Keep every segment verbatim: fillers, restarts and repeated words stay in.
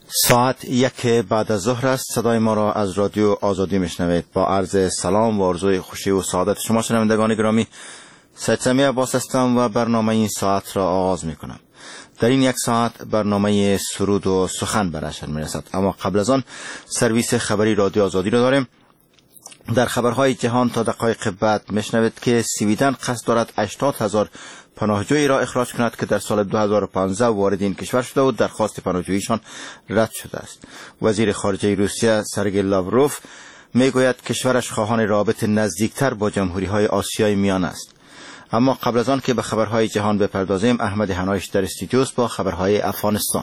ساعت یک بعد از ظهر است. صدای ما را از رادیو آزادی میشنوید. با عرض سلام و آرزوی خوشی و سعادت شما شنوندگان گرامی، سید سمیع عباس هستم و برنامه این ساعت را آغاز میکنم. در این یک ساعت برنامه سرود و سخن به نشر میرسد، اما قبل از آن سرویس خبری رادیو آزادی را داریم. در خبرهای جهان تا دقایق بعد میشنوید که سویدن قصد دارد هشتاد هزار پناهجویی را اخراج کند که در سال دو هزار و پانزده وارد این کشور شده و درخواست پناهجوییشان رد شده است. وزیر خارجه روسیه سرگئی لاوروف میگوید کشورش خواهان رابطه نزدیکتر با جمهوری‌های آسیای میانه است. اما قبل از آن که به خبرهای جهان بپردازیم، احمد حنایش در استودیوست با خبرهای افغانستان.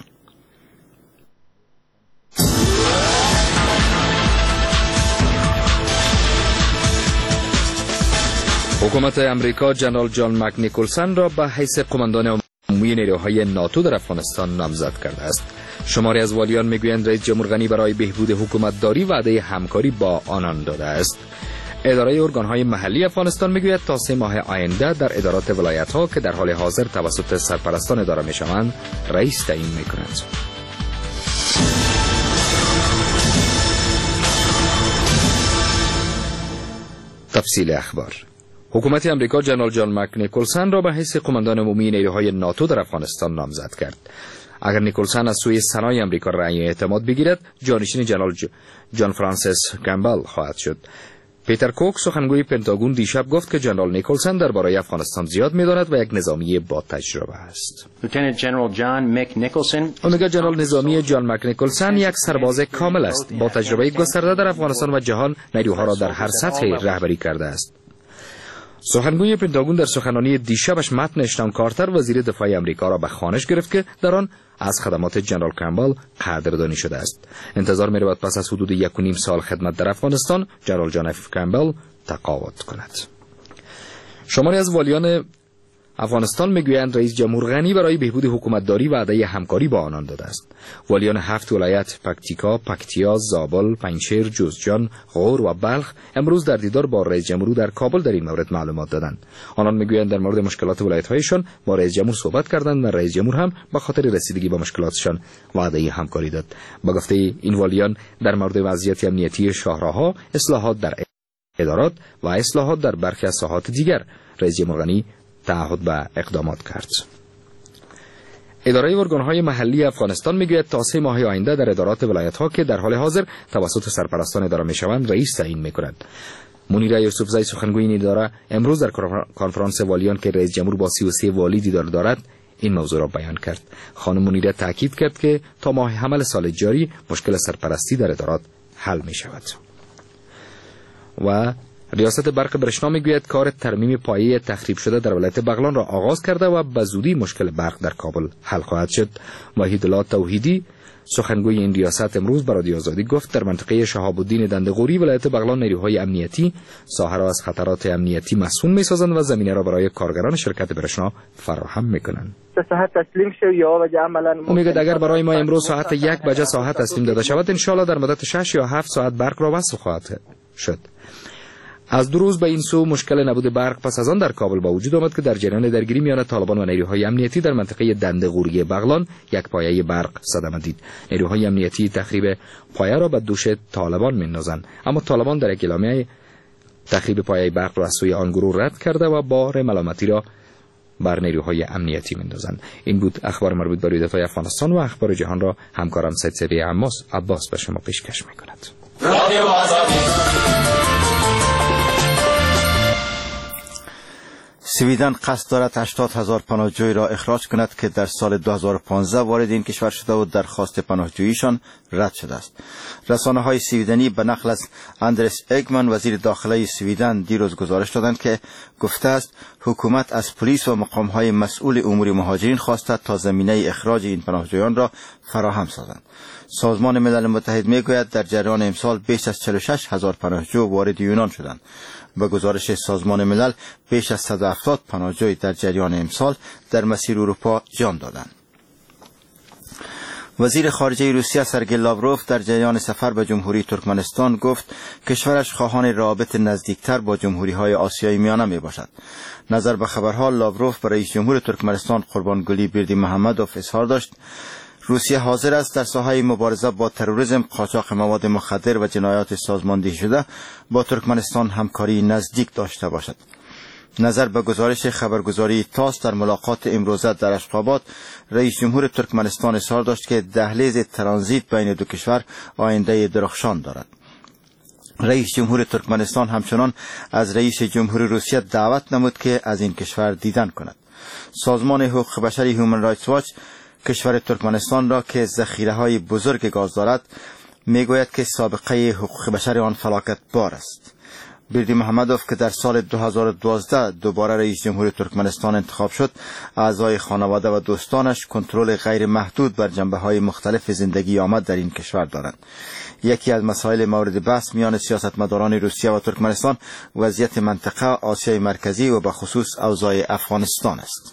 حکومت امریکا جنرال جان مک نیکلسن را به حیث قماندان عمومی نیروهای ناتو در افغانستان نامزد کرده است. شماری از والیان میگویند رئیس جمهور غنی برای بهبود حکومتداری وعده همکاری با آنان داده است. اداره ارگانهای محلی افغانستان میگوید تا سه ماه آینده در ادارات ولایت‌ها که در حال حاضر توسط سرپرستان اداره میشوند رئیس تعیین میکنند. تفصیل اخبار. حکومت امریکا جنرال جان مک نیکلسن را به حیث قماندان عمومی نیروهای ناتو در افغانستان نامزد کرد. اگر نیکلسن از سوی سنای امریکا رأی اعتماد بگیرد، جانشین جنرال ج... جان فرانسیس کامبل خواهد شد. پیتر کوک سخنگوی پنتاگون دیشب گفت که جنرال نیکلسن درباره افغانستان زیاد می‌داند و یک نظامی با تجربه است. لیوتننت جنرال جان مک نیکلسن اونگه جنرال نظامی جان مک نیکلسن یک سرباز کامل است، با تجربه گسترده در افغانستان و جهان نیروها را در هر سطحی رهبری کرده است. سخنگوی پنتاگون در سخنرانی دیشبش متن اشتان کارتر وزیر دفاع امریکا را به خوانش گرفت که در آن از خدمات جنرال کامبل قدردانی شده است. انتظار می رود پس از حدود یک و نیم سال خدمت در افغانستان جنرال جان اف کامبل تقاعد کند. شماری از والیان افغانستان میگویند رئیس جمهور غنی برای بهبود حکومتداری وعده همکاری با آنان داده است. والیان هفت ولایت پکتیکا، پکتیا، زابل، پنجشیر، جوزجان، غور و بلخ امروز در دیدار با رئیس جمهور در کابل در این مورد معلومات دادند. آنان میگویند در مورد مشکلات ولایت‌هایشان با رئیس جمهور صحبت کردند و رئیس جمهور هم به خاطر رسیدگی به مشکلاتشان وعده همکاری داد. با گفته این والیان در مورد وضعیت امنیتی شهرها، اصلاحات در ادارات و اصلاحات در برخی از ساحات دیگر رئیس جمهور غنی تعهد به اقدامات کرد. اداره ارگانهای محلی افغانستان میگوید تا سه ماه آینده در ادارات ولایت‌ها که در حال حاضر توسط سرپرستان اداره میشوند رئیس تعیین میکند. منیره یوسفزئی سخنگوی این اداره امروز در کنفرانس والیان که رئیس جمهور با سی و سه والی دیدار دارد این موضوع را بیان کرد. خانم منیره تاکید کرد که تا ماه حمل سال جاری مشکل سرپرستی در ادارات حل میشود. و ریاست برق برشنا میگوید کار ترمیم پایه تخریب شده در ولایت بغلان را آغاز کرده و به زودی مشکل برق در کابل حل خواهد شد. وحیدالله توحیدی سخنگوی این ریاست امروز به رادیو آزادی گفت در منطقه شهاب الدین دنده‌قوری ولایت بغلان نیروهای امنیتی ساحه را از خطرات امنیتی مصون میسازند و زمینه را برای کارگران شرکت برشنا فراهم میکنند. ساعت تسلیم شد یا وجه عملاً میگه اگر برای ما امروز ساعت یک بجه ساعت تسلیم داده شود ان شاء الله در مدت شش یا هفت ساعت برق را وصل خواهد شد. از دو روز به این سو مشکل نبود برق پس از آن در کابل با وجود آمد که در جریان درگیری میان طالبان و نیروهای امنیتی در منطقه دنده‌قوری بغلان یک پایه برق صدمه دید. نیروهای امنیتی تخریب پایه را به دوش طالبان می‌اندازند، اما طالبان در یک اعلامیه تخریب پایه برق را از سوی آن گروه رد کرده و بار ملامتی را بر نیروهای امنیتی می‌اندازند. این بود اخبار مربوط به رویدادهای افغانستان و اخبار جهان را همکارم سید سمیع عباس به شما پیشکش می‌کند. رادیو آزادی. سویدن قصد دارد هشتاد هزار پناهجوی را اخراج کند که در سال دو هزار و پانزده وارد این کشور شده و درخواست پناهجوییشان رد شده است. رسانه‌های سویدنی به نقل از اندرس اگمن وزیر داخله سویدن دیروز گزارش دادند که گفته است حکومت از پلیس و مقام‌های مسئول امور مهاجرین خواسته تا زمینه اخراج این پناهجویان را فراهم سازند. سازمان ملل متحد میگوید در جریان امسال بیش از چهل و شش هزار پناهجو وارد یونان شدند. به گزارش سازمان ملل بیش از صد و هفتاد پناهجوی در جریان امسال در مسیر اروپا جان دادند. وزیر خارجه روسیه سرگئی لاوروف در جریان سفر به جمهوری ترکمنستان گفت کشورش خواهان رابطه نزدیکتر با جمهوری‌های آسیای میانه می باشد. نظر به خبرها لاوروف برای رئیس جمهور ترکمنستان قربانگلی بردی محمدوف اظهار داشت روسیه حاضر است در ساحه مبارزه با تروریسم، قاچاق مواد مخدر و جنایات سازماندهی شده با ترکمنستان همکاری نزدیک داشته باشد. نظر به گزارش خبرگزاری تاس در ملاقات امروزه در اشخاباد، رئیس جمهور ترکمنستان اظهار داشت که دهلیز ترانزیت بین دو کشور آینده درخشان دارد. رئیس جمهور ترکمنستان همچنان از رئیس جمهور روسیه دعوت نمود که از این کشور دیدن کند. سازمان حقوق بشری هیومن رایتس واچ کشور ترکمنستان را که ذخیره‌های بزرگ گاز دارد میگوید که سابقه حقوق بشر آن فلاکت بار است. بیردی محمدوف که در سال دو هزار و دوازده دوباره رئیس جمهور ترکمنستان انتخاب شد، اعضای خانواده و دوستانش کنترل غیر محدود بر جنبه‌های مختلف زندگی آمد در این کشور دارند. یکی از مسائل مورد بحث میان سیاستمداران روسیه و ترکمنستان وضعیت منطقه آسیای مرکزی و به خصوص اوضاع افغانستان است.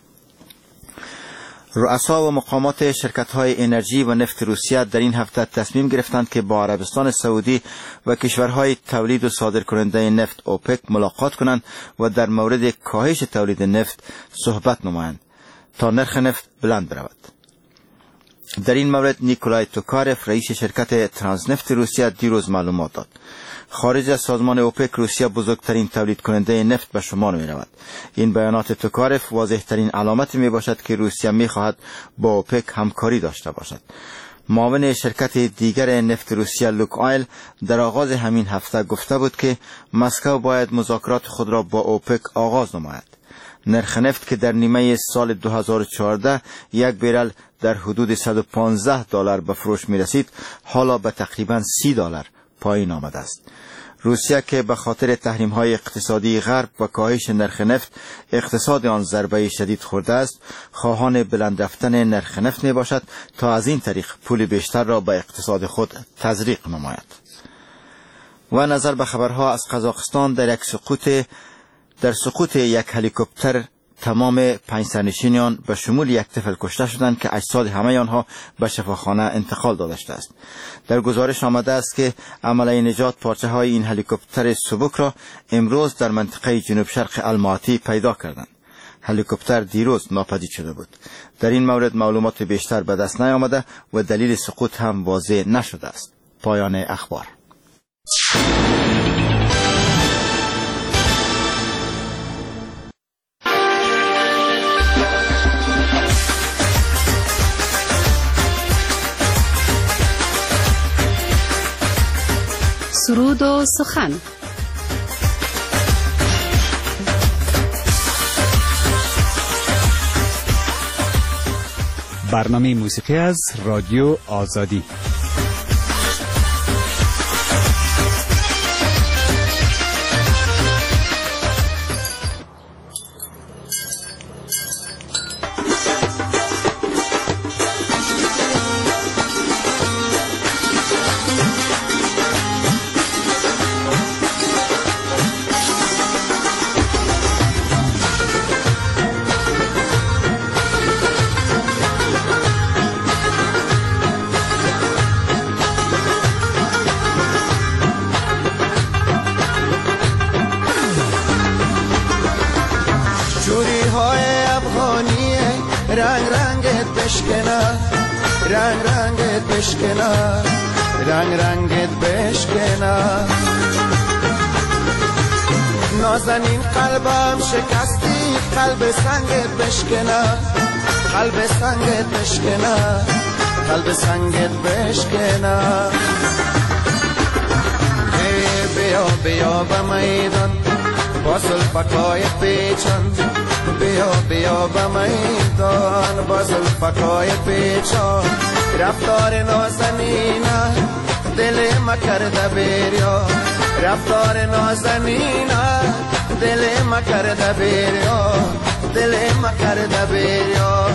رؤسا و مقامات شرکت‌های انرژی و نفت روسیه در این هفته تصمیم گرفتند که با عربستان سعودی و کشورهای تولید و صادرکننده نفت اوپک ملاقات کنند و در مورد کاهش تولید نفت صحبت نمایند تا نرخ نفت بلند برود. در این مورد نیکولای توکارف رئیس شرکت ترانزنفت روسیه دیروز معلومات داد. خارج از سازمان اوپک روسیه بزرگترین تولید کننده نفت به شمار می رود. این بیانات توکارف واضح ترین علامت می باشد که روسیه می خواهد با اوپک همکاری داشته باشد. معاون شرکت دیگر نفت روسیه لوک آیل در آغاز همین هفته گفته بود که مسکو باید مذاکرات خود را با اوپک آغاز نماید. نرخ نفت که در نیمه سال دو هزار و چهارده یک بیرل در حدود صد و پانزده دلار به فروش می رسید، حالا به تقریبا سی دلار پایین آمده است. روسیه که به خاطر تحریم های اقتصادی غرب و کاهش نرخ نفت اقتصاد آن ضربه شدید خورده است، خواهان بلند رفتن نرخ نفت می باشد تا از این طریق پول بیشتر را به اقتصاد خود تزریق نماید. و نظر به خبرها از قزاقستان، در یک سقوط در سقوط یک هلیکوپتر تمام پنج سرنشینان به شمول یک طفل کشته شدند که اجساد همه آنها به شفاخانه انتقال داده شده است. در گزارش آمده است که عمله نجات پارچه های این هلیکوپتر سبک را امروز در منطقه جنوب شرق الماتی پیدا کردند. هلیکوپتر دیروز ناپدید شده بود. در این مورد معلومات بیشتر به دست نیامده و دلیل سقوط هم واضح نشده است. پایان اخبار. سرود و سخن. برنامه موسیقی از رادیو آزادی. رنگ رنگت بشکنه رنگ رنگت بشکنه نازنین قلبم شکستی قلب سنگت بشکنه قلب سنگت بشکنه قلب سنگت بشکنه بیا بیا به میدان با زلفکای پیچان بیا بیا به میدان با زلفکای پیچان رفتار نازنینه دل ما کرده بریا رفتار نازنینه دل ما کرده بریا دل ما کرده بریا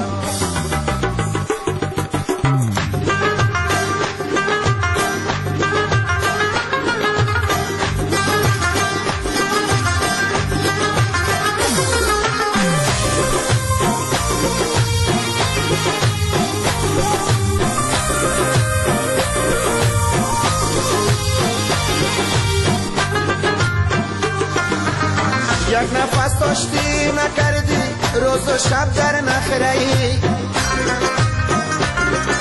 یک نفس داشتی نکردی روز و شب در نخرهی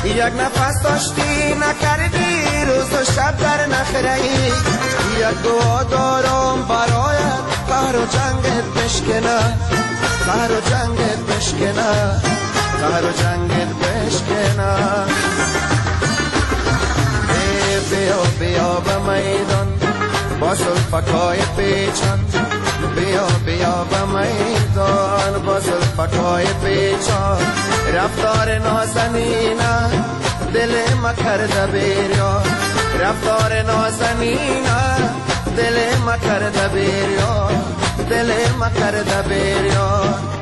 یک نفس داشتی نکردی روز و شب در نخری یک دعا دارم برایت قهر و جنگت بشکنه قهر و جنگت بشکنه قهر و جنگت بشکنه بیا بیا به میدان با زلفکای پیچان بیا بیا به میدان با زلفکای پیچان رفتار نازنینه دل ما کرده بیریا رفتار نازنینه دل ما کرده بیریا دل ما کرده بیریا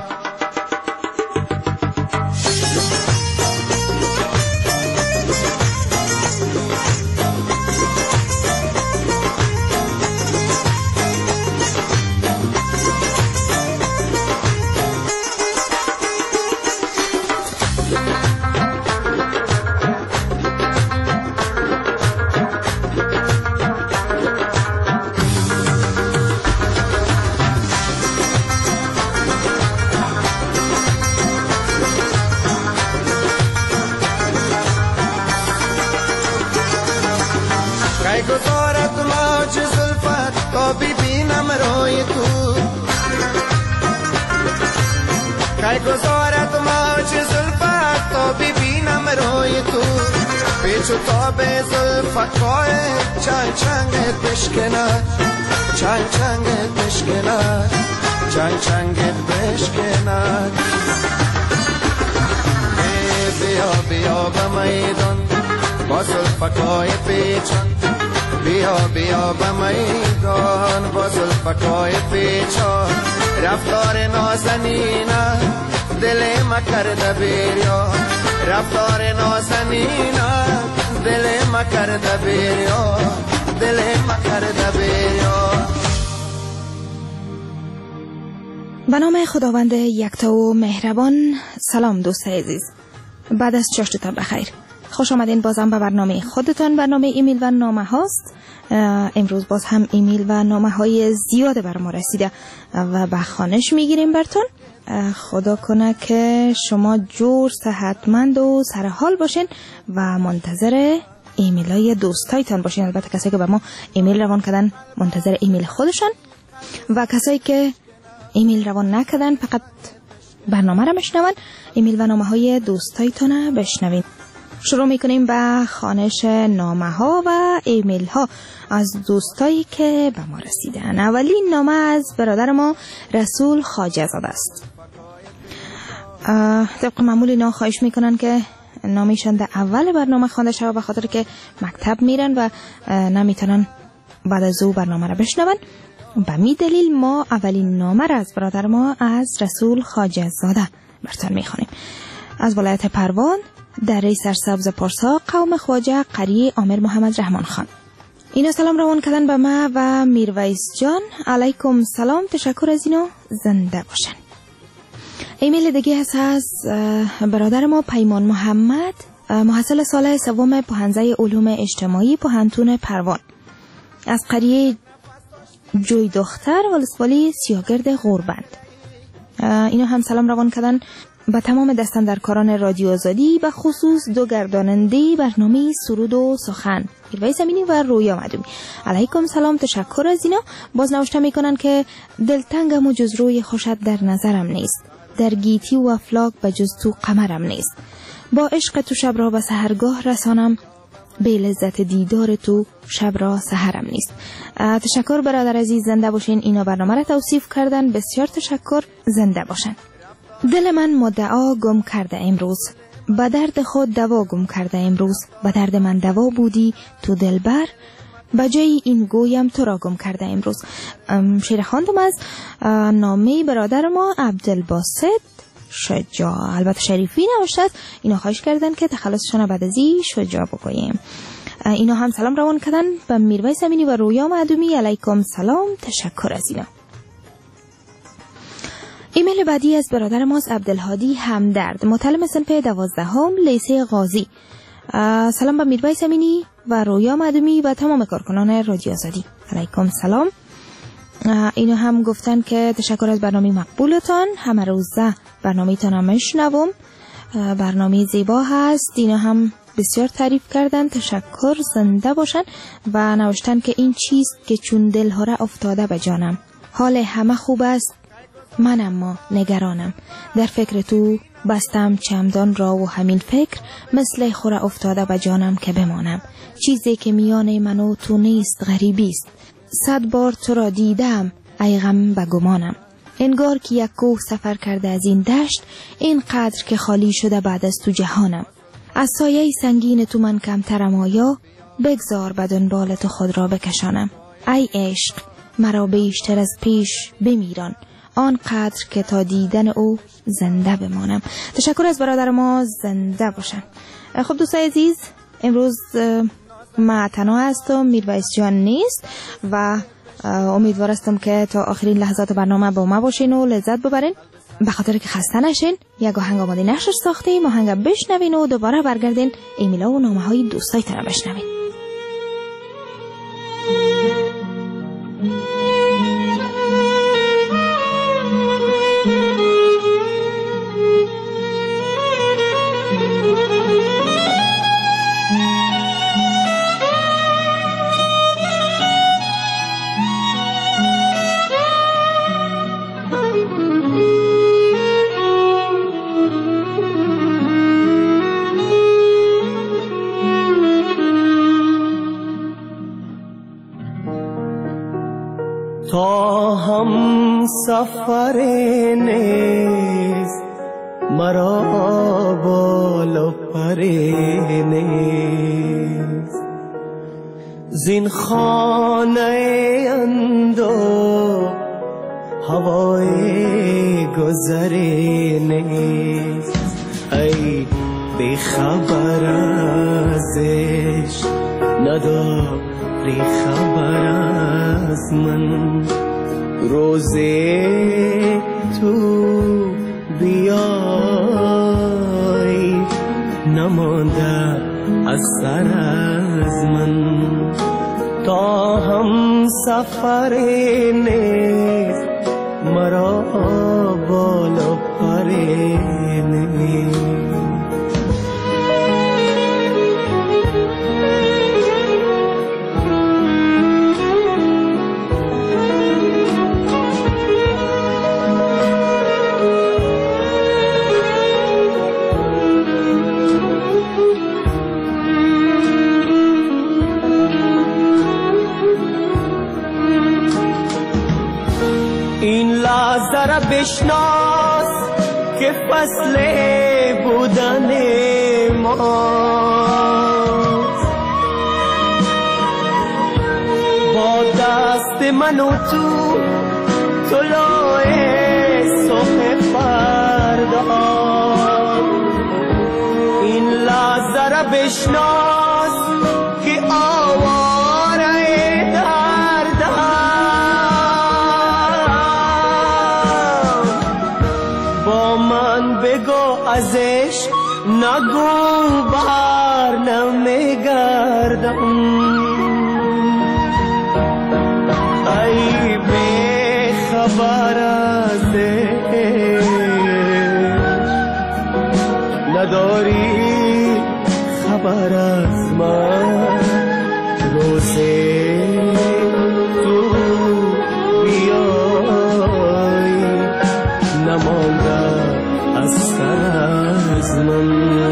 گذارت موج زلفت تا ببینم روی تو کی گذارت موج زلفت تا ببینم روی تو پیچ و تاب زلفکای چنگ چنگت بشکنه چنگ چنگت بشکنه چنگ چنگت بشکنه بیا بیا به میدان با زلفکای پیچان بیا بیا به میدان با زلفکای پیچان رفتار نازنینه دل ما کرده بیریا رفتار نازنینه دل ما کرده بیریا دل ما کرده بیریا. به نام خداوند یکتا و مهربان. سلام دوست عزیز، بعد از چاشتتان بخیر، خوش آمدین بازم به برنامه خودتان. برنامه ایمیل و نامه هاست. امروز باز هم ایمیل و نامه های زیاده بر ما رسیده و به خوانش میگیریم براتون. خدا کنه که شما جور صحتمند و سرحال باشین و منتظر ایمیل های دوستایتان باشین. البته کسایی که به ما ایمیل روان کردن منتظر ایمیل خودشان و کسایی که ایمیل روان نکردن فقط برنامه را بشنون، ایمیل و نامه های دوستایتان بشنوین. شروع میکنیم به خوانش نامه ها و ایمیل ها از دوستایی که به ما رسیدن. اولین نامه از برادر ما رسول خواجه زاده است. طبق معمول اینا خواهش میکنن که نامشان در اول برنامه خوانده شود به خاطر که مکتب میرن و نمیتونن بعد از او برنامه را بشنون. به می دلیل ما اولین نامه را از برادر ما از رسول خواجه زاده براتون میخوانیم. از ولایت پروان، دره سرسبز پارسا، قوم خواجه، قریه عامر محمد رحمان خان. اینا سلام روان کردن به ما و میرویس جان. علیکم سلام، تشکر از اینا، زنده باشن. ایمیل دیگه هست از برادر ما پیمان محمد، محصل سال سوم پوهنځی علوم اجتماعی پوهنتون پروان، از قریه جوی دختر ولسوالی سیاگرد غوربند. اینا هم سلام روان کردن به تمام دستاندرکاران رادیو آزادی، به خصوص دو گرداننده برنامه سرود و سخن، میرویس امینی و رویا مدومی. علیکم سلام، تشکر از اینا. باز نوشته میکنن که دلتنگم و جز روی خوشت در نظرم نیست، در گیتی و افلاک به جز تو قمرم نیست، با عشق تو شب را به سحرگاه رسانم، به لذت دیدار تو شب را سحرم نیست. تشکر برادر عزیز، زنده باشین. اینا برنامه را توصیف کردن، بسیار تشکر، زنده باشن. دل من مدعا گم کرده امروز، به درد خود دوا گم کرده امروز، به درد من دوا بودی تو دلبر، به جای این گویم تو را گم کرده امروز. شعر خواندم از نامه برادر ما عبدالباسط شجاع، البته شریفی نوشته است. اینا خواهش کردن که تخلصشان بعد از این شجاع بگوییم. اینا هم سلام روان کردن به میرویس امینی و رویا معدومی. علیکم سلام، تشکر از اینا. ایمیل بعدی از برادر ماست عبدالهادی همدرد، متعلم صنف دوازدهم لیسه قاضی. سلام به میرویس امینی و رویا معدومی و تمام کارکنان رادیو آزادی. علیکم سلام. اینو هم گفتن که تشکر از برنامه مقبولتان، همه روزه برنامه تان هم میشنوم. برنامه زیبا هست. اینا هم بسیار تعریف کردن، تشکر، زنده باشن و نوشتن که این چیست که چون دلها را افتاده به جانم، حال همه خوب است من اما نگرانم، در فکر تو بستم چمدان را و همین فکر مثل خوره افتاده به جانم که بمانم، چیزی که میان من و تو نیست غریبی است، صد بار تو را دیدم ای غم به گمانم، انگار که یک کوه سفر کرده از این دشت، این قدر که خالی شده بعد از تو جهانم، از سایه سنگین تو من کمترم آیا، بگذار به دنبال تو خود را بکشانم، ای عشق مرا بیشتر از پیش بمیران، آن قدر که تا دیدن او زنده بمانم. تشکر از برادر ما، زنده باشن. خب دوستای عزیز، امروز ما تنها هستم، میرویس جان نیست و امیدوار هستم که تا آخرین لحظات برنامه با ما باشین و لذت ببرین. به خاطر که خسته نشین، یک آهنگ آماده نشر ساختیم، آهنگ بشنوین و دوباره برگردین ایمیلا و نامه های دوستایتون رو بشنوین. تا هم سفر نیست مرا بالا پر نیست، زین خانه اندو هوای گذر نیست، ای بی خبر ازش نداری خبر از من، روزی تو بیای نمانده از سر از من، تا هم سفر نیست مرا بالا پر نیست. این لحظه را بشناس که فصل بودن ماست، با دست من و تو طلوع صبح فردا، این لحظه را بشناس که آواره ازش نگو بر نمیگردم، ای بی خبر ازش نداری خبر از من، روزی تو بیای نمانده از سر از من.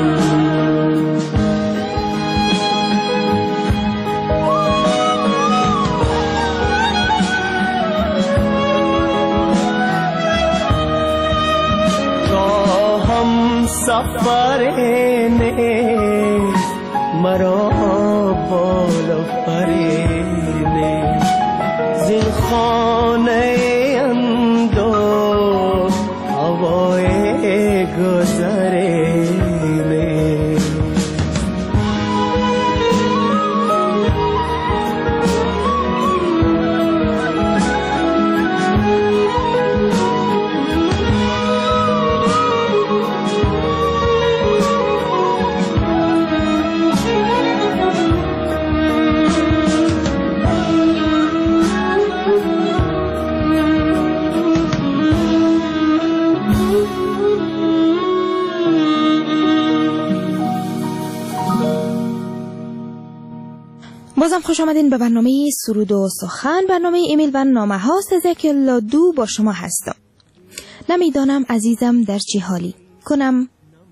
تا هم سفر نیست مرا بالا پر نیست، زین خانه اندو هوای گذرینه، بازم خوش آمدین به برنامه سرود و سخن، برنامه ایمیل و نامه هاست از یک لادو با شما هستم. نمیدانم عزیزم در چی حالی کنم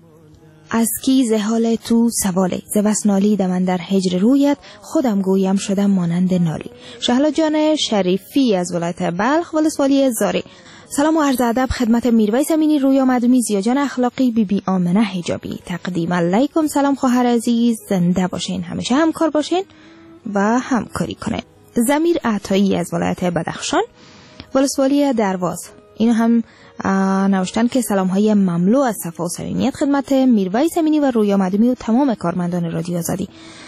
از کی ز حال تو سواله ز بس نالیدم من در هجر رویت خودم گویم شدم مانند نالی. شهلا جان شریفی از ولایت بلخ ولسوالی زاری. سلام و عرض ادب خدمت میرویس امینی، رویا مدومی، زیاجان اخلاقی، بی بی آمنه حجابی. تقدیم علیکم سلام خواهر عزیز، زنده باشین، همیشه همکار باشین و همکاری کنین. ضمیر عطایی از ولایت بدخشان ولسوالی درواز، اینو هم نوشتن که سلام های مملو از صفا و صمیمیت خدمت میرویس امینی و رویا مدومی و تمام کارمندان رادیو آزادی.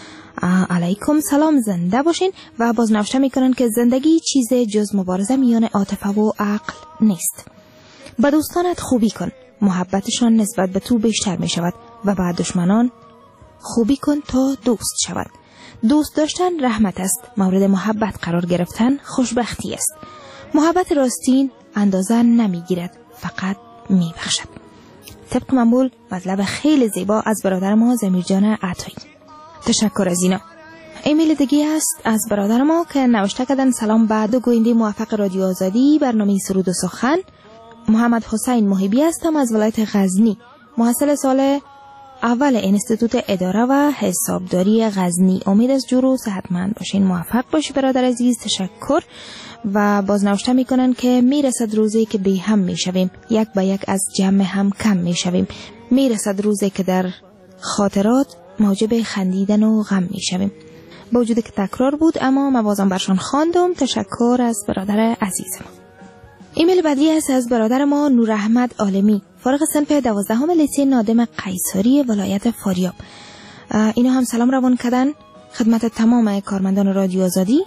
علیکم سلام، زنده باشین. و باز نوشته میکنن که زندگی چیز جز مبارزه میان عاطفه و عقل نیست. با دوستانت خوبی کن، محبتشان نسبت به تو بیشتر می شود و با دشمنان خوبی کن تا دوست شود. دوست داشتن رحمت است، مورد محبت قرار گرفتن خوشبختی است. محبت راستین اندازه نمی گیرد، فقط می بخشد. طبق معمول مطلب خیلی زیبا از برادر ما ضمیر جان عطایی. تشکر از اینا. ایمیل دیگه است از برادر ما که نوشته کردن سلام بعد و گوینده موفق رادیو آزادی، برنامه سرود و سخن. محمد حسین محبی هستم از ولایت غزنی، محصل سال اول انستیتوت اداره و حسابداری غزنی. امید از جور و صحتمند باشین، موفق باشی برادر عزیز. تشکر. و باز نوشته میکنن که میرسد روزی که بی هم میشویم، یک با یک از جمع هم کم میشویم. میرسد روزی که در خاطرات موجب خندیدن و غم میشویم. با وجود که تکرار بود اما من بازم برشان خواندم. تشکر از برادر عزیزم. ایمیل بعدی است از برادر ما نور احمد عالمی، فارغ صنف دوازدهم لیسه نادم قیصری ولایت فاریاب. اینو هم سلام روان کردن خدمت تمام کارمندان رادیو آزادی.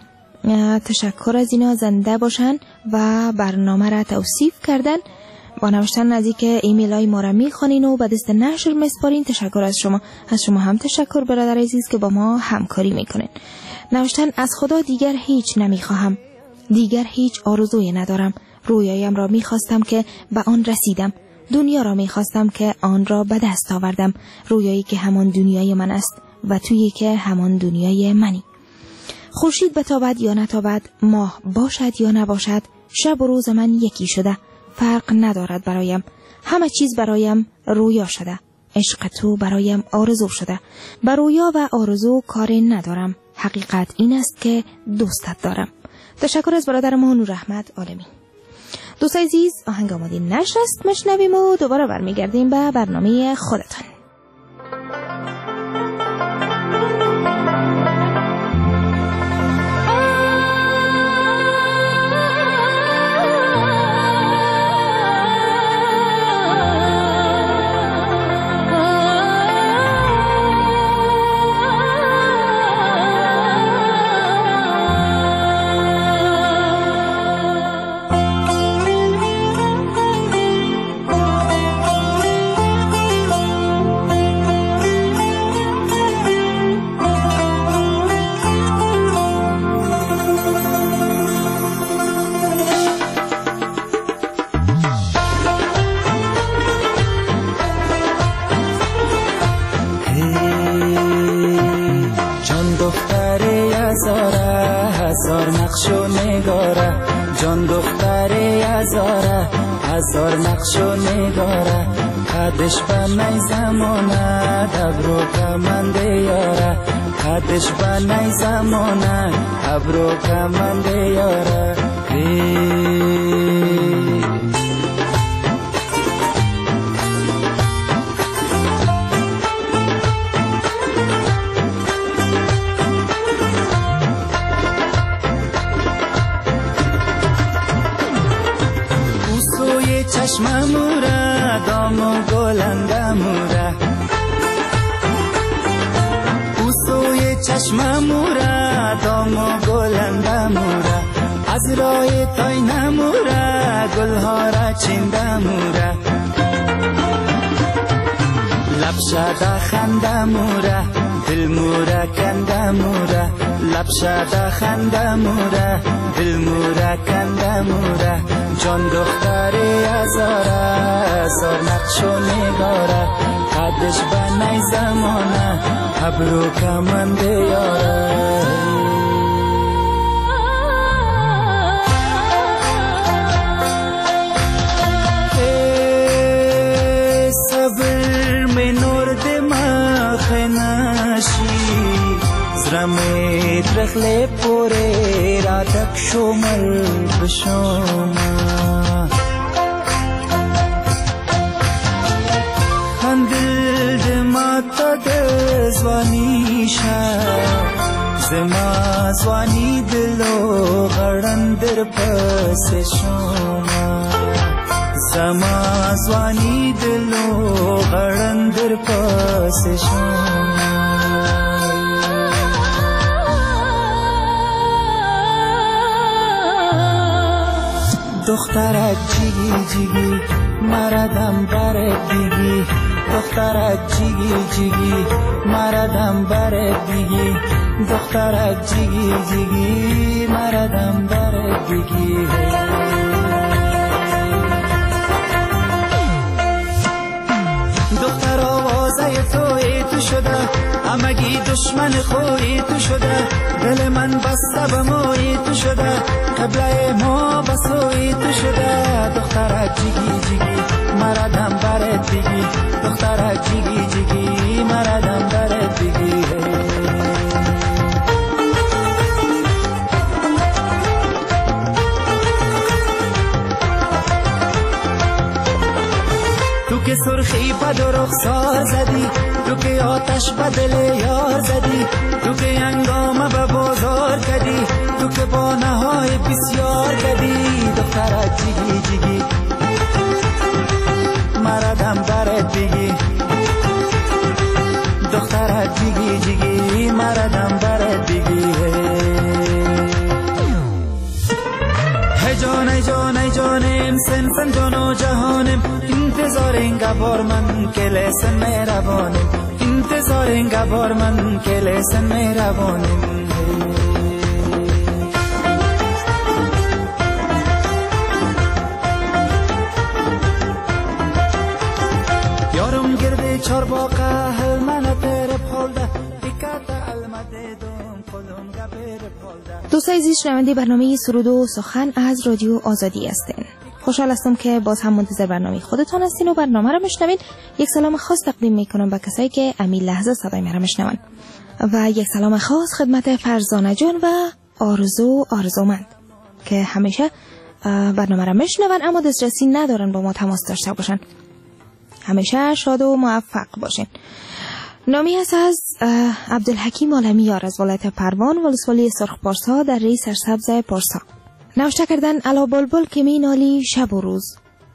تشکر از اینا، زنده باشن و برنامه را توصیف کردن. با نوشتن نزدیک ایمیل های ما را میخوانین و به دست نشر مسپارین. تشکر از شما. از شما هم تشکر برادر عزیز که با ما همکاری میکنین. نوشتن از خدا دیگر هیچ نمیخواهم، دیگر هیچ آرزویی ندارم. رویایم را میخواستم که به آن رسیدم، دنیا را میخواستم که آن را به دست آوردم. رویایی که همان دنیای من است و تویی که همان دنیای منی. خورشید بتابد یا نتابد، ماه باشد یا نباشد، شب و روز من یکی شده، فرق ندارد برایم. همه چیز برایم رویا شده، عشق تو برایم آرزو شده. بر رویا و آرزو کاری ندارم، حقیقت این است که دوستت دارم. تشکر از برادر ما نور احمد عالمی. دوستای عزیز، آهنگ آماده نشر است، مشنویم و دوباره برمیگردیم به برنامه خودتان. جان دختر هزاره هزار نقش و نگاره، قدش به نی زمانه دبرو کمنده یاره، قدش به نی زمانه دبرو کمنده یاره. چشم موره دام و گلنده موره، او سوی چشم موره دام و گلنده موره، از رای تای نموره گلها را چینده موره، لب شده خنده موره دل موره کنده موره، لب شده خنده موره دل موره کنده موره جان دختر ازاره سر نقش و نگاره قدش به نی زمانه ابرو کمند یاره صبر می نور دماغ نشی زرمی درخل پوره را تک شمل بشوما خندل دما تا دزوانی شا زما زوانی دلو غرندر پس شوما زما زوانی دلو غرندر پس شوما دخترک جیگی جیگی مردم برد دیگی دخترک جیگی جیگی مردم برد دیگی دخترک جیگی جیگی مردم برد دیگی دختر آوازه توی تو شده همگی دشمن خوی تو شده دل من بسته به موی تو شده قبله ما بسوی تو شده دخترک جیگی جیگی مردم برد دیگی دخترک جیگی جیگی مردم برد دیگی تو که سرخی بد و رخسار زدی تو که آتش به دل یار زدی تو که انگام به بازار کدی تو که با نهای بسیار کدی دخترک جیگی جیگی مردم برد دیگی دخترک جیگی جیگی مردم برد دیگی ای جان ای جان ای جانم سن سن جان و جهانم انتظار اینگه بار من که لسن مهربانم انتظار اینگه بار من که لسن مهربانم یارم گرده چار باقه هل من تر پولده دیکت علمده دوم خلوم گبر پولده. دوستای عزیز شنونده برنامه سرود و سخن از رادیو آزادی هستین. خوشحال هستم که باز هم منتظر برنامه خودتان هستین و برنامه رو میشنوین. یک سلام خاص تقدیم میکنم به کسایی که امی لحظه صدای من رو میشنون و یک سلام خاص خدمت فرزانه جان و آرزو آرزومند که همیشه برنامه رو میشنون اما دسترسی ندارن با ما تماس داشته باشن. همیشه شاد و موفق باشین. نامی هست از عبدالحکیم عالمیار از ولایت پروان ولسوالی سرخ پارسا در ری سرسبز پارسا. نوشته کردن الا بلبل که می نالی شب و روز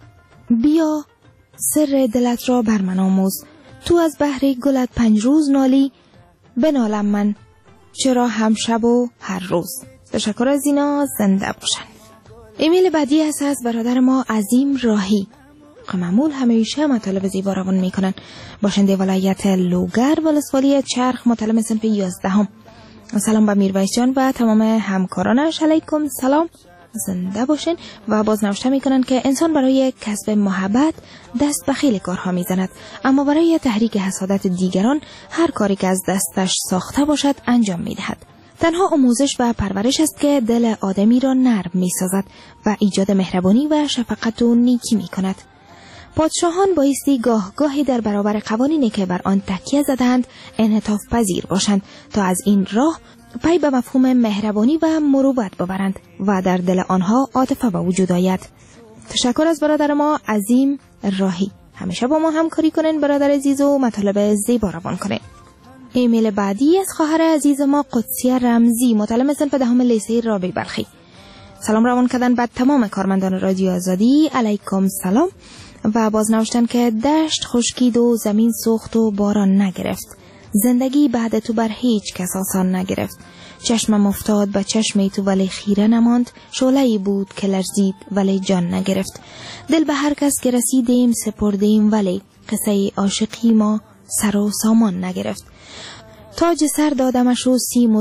بیا سر دلت را بر من آموز تو از بحر گلت پنج روز نالی بنالم من چرا هم شب و هر روز. تشکر از اینا زنده باشن. ایمیل بعدی هست از برادر ما عظیم راهی که معمول همیشه مطالب زیبا روان میکنن. باشنده ولایت لوگر ولسوالی چرخ مطالب صنف یازدهم. سلام به میرویس جان و تمام همکارانش. علیکم سلام زنده باشین. و باز نوشته میکنن که انسان برای کسب محبت دست به خیلی کارها میزند اما برای تحریک حسادت دیگران هر کاری که از دستش ساخته باشد انجام میدهد. تنها آموزش و پرورش است که دل آدمی را نرم میسازد و ایجاد مهربانی و شفقت و نیکی میکند. پادشاهان بایستی گاه گاهی در برابر قوانینی که بر آن تکیه زدند انعطاف پذیر باشند تا از این راه پی به مفهوم مهربانی و مروت ببرند و در دل آنها عاطفه به وجود آید. تشکر از برادر ما عظیم راهی. همیشه با ما همکاری کنین برادر عزیز و مطالب زیبا روان کنین. ایمیل بعدی از خواهر عزیز ما قدسیه رمزی متعلم صنف دهم لیسه رابعه بلخی. سلام روان کردن بعد تمام کارمندان رادیو آزادی. علیکم سلام. و باز نوشتن که دشت خشکید و زمین سوخت و باران نگرفت. زندگی بعد تو بر هیچ کس آسان نگرفت. چشمم افتاد به چشم تو ولی خیره نماند. شعله‌ای بود که لرزید ولی جان نگرفت. دل به هر کس که رسیدیم سپردیم ولی قصه عاشقی ما سر و سامان نگرفت. تاج سر دادمش و سیم و زر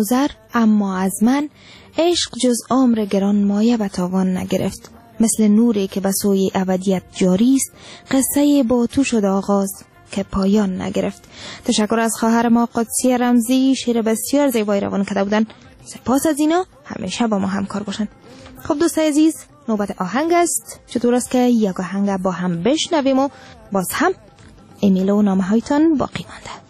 اما از من عشق جز عمر گران مایه و تاوان نگرفت. مثل نوری که به سوی ابدیت جاری است، قصه با تو شد آغاز که پایان نگرفت. تشکر از خواهر ما قدسی رمزی، شعر بسیار زیبایی روان کرده بودن. سپاس از اینا، همیشه با ما همکار باشن. خب دوستای عزیز، نوبت آهنگ است. چطور است که یک آهنگ با هم بشنویم و باز هم ایمیل و نامه هایتان باقی مانده.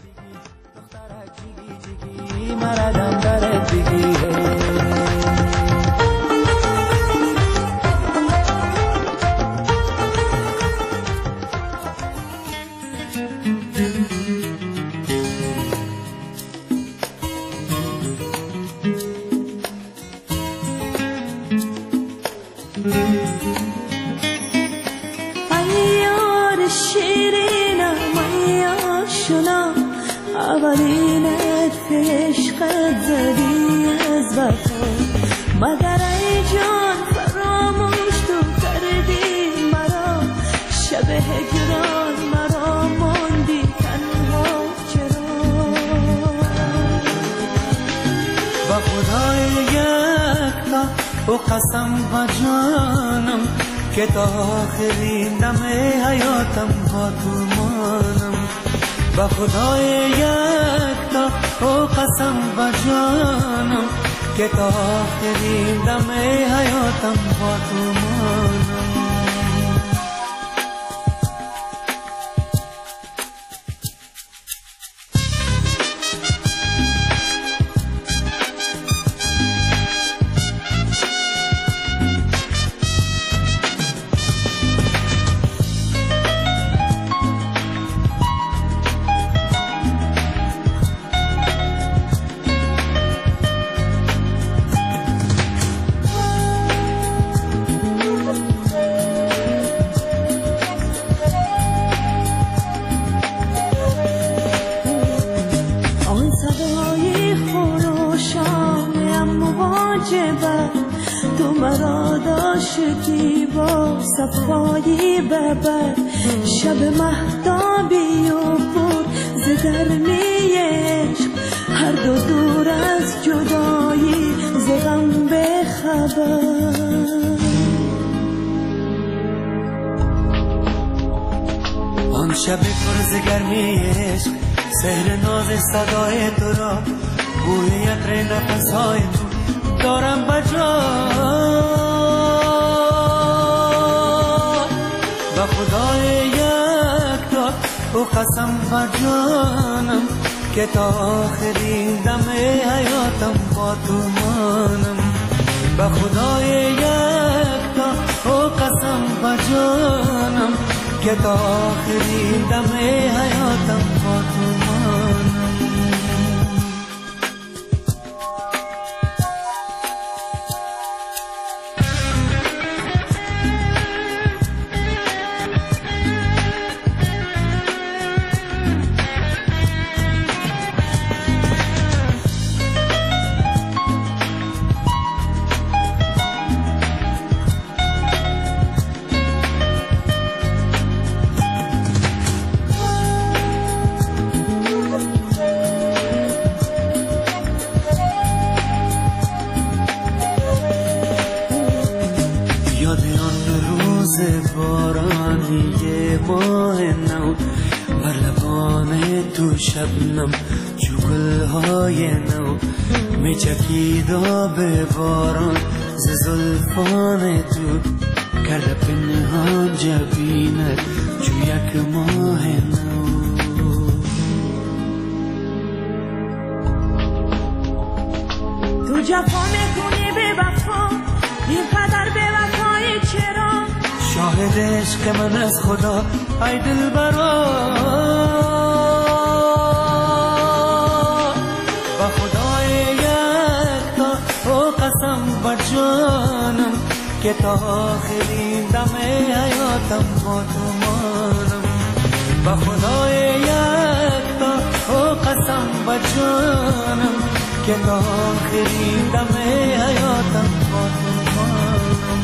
اولین عشقت زدی از وفا، مگر ای جان فراموش تو کردی مرا، شب هجران مرا ماندی تنها چرا؟ با خدای یکتا و قسم و جانم که تا آخرین دم حیاتم با تو مانم، با خدای یکتا و قسم و جانم که تا آخرین دم حیاتم با تو مانم. تو مرا داشتی با صفایی ببر، شب مهتابی و پر ز گرمی عشق، هر دو دور از جدایی ز غم بخبر. آن شب پر ز گرمی عشق، سحر ناز صدای تو را، بوی عطر نفس‌های تو دارم بجا، و خدای یکتا و قسم و جانم که تا آخرین دم حیاتم با تو مانم، و خدای یکتا و قسم و جانم که تا آخرین دم حیاتم با تو مانم. شبنم چو گلهای نو می چکید آب باران ز زلفان تو، کرده پنهان جبینت چو یک ماه نو. تو جفا میکنی به وفا، اینقدر به وفایی چرا؟ شاهد عشق من از خدا ای دلبرا، و خدای یکتا و قسم و جانم که تا آخرین دم حیاتم با تو مانم، و خدای یکتا و قسم و جانم که تا آخرین دم حیاتم با تو مانم.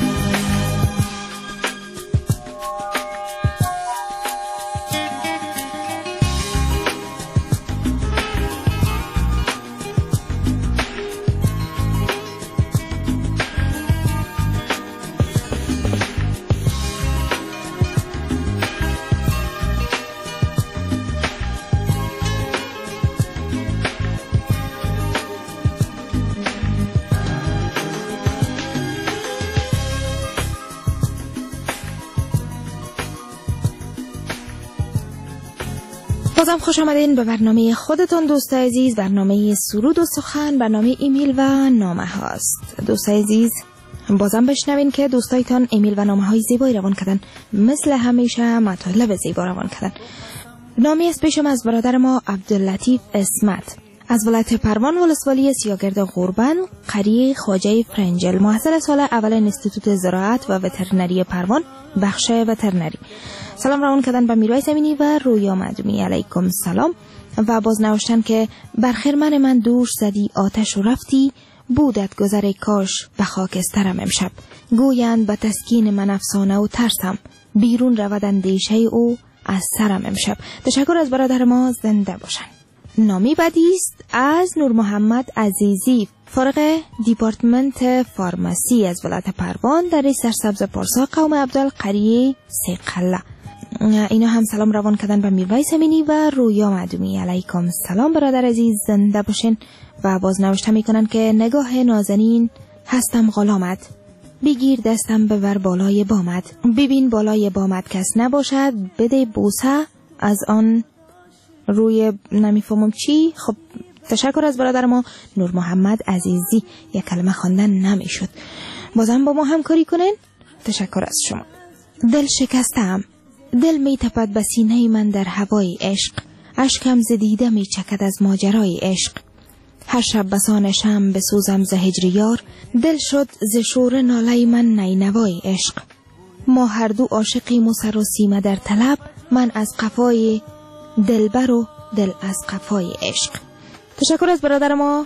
بازم خوش آمدین به برنامه خودتون دوستای عزیز، برنامه سرود و سخن، برنامه ایمیل و نامه هاست. دوستای عزیز بازم بشنوین که دوستایتان ایمیل و نامه های زیبایی روان کردن، مثل همیشه مطالب زیبا روان کردن. نامه است پیشم از برادر ما عبداللطیف اسمت از ولایت پروان ولسوالی سیاگرد غربن، قریه خواجه فرنجل، محصل سال اول انستیتوت زراعت و وترنری پروان، بخش وترنری. سلام روان کردن به میرویس امینی و رویا مدومی. علیکم سلام. و باز نوشتن که برخرمن من دوش زدی آتش و رفتی، بودت گذر کاش به خاکسترم امشب. گویند به تسکین من افسانه و ترسم، بیرون رود اندیشه او از سرم امشب. تشکر از برادر ما، زنده باشن. نامی بعدی است از نور محمد عزیزی، فارغ دیپارتمنت فارماسی از ولایت پروان در سرسبز پارسا، قوم عبدال، قریه سیقله. اینا هم سلام روان کردن به میرویس امینی و رویا مدومی. علیکم سلام برادر عزیز، زنده باشین. و باز نوشته میکنن که نگاه نازنین هستم غلامت، بگیر دستم ببر بالای بامت، ببین بالای بامت کس نباشد، بده بوسه از آن روی نمیفهمم چی. خب تشکر از برادر ما نور محمد عزیزی. یک کلمه خواندن نمیشد، بازم با ما همکاری کنین. تشکر از شما. دل شکستم، دل می تپد به سینه من در هوای عشق، اشکم ز دیده می چکد از ماجرای عشق. هر شب بسان شم بسوزم ز هجر یار، دل شد ز شور ناله من نینوای عشق. ما هر دو عاشقیم و سر و سیمه در طلب، من از قفای دلبر و دل از قفای عشق. تشکر از برادر ما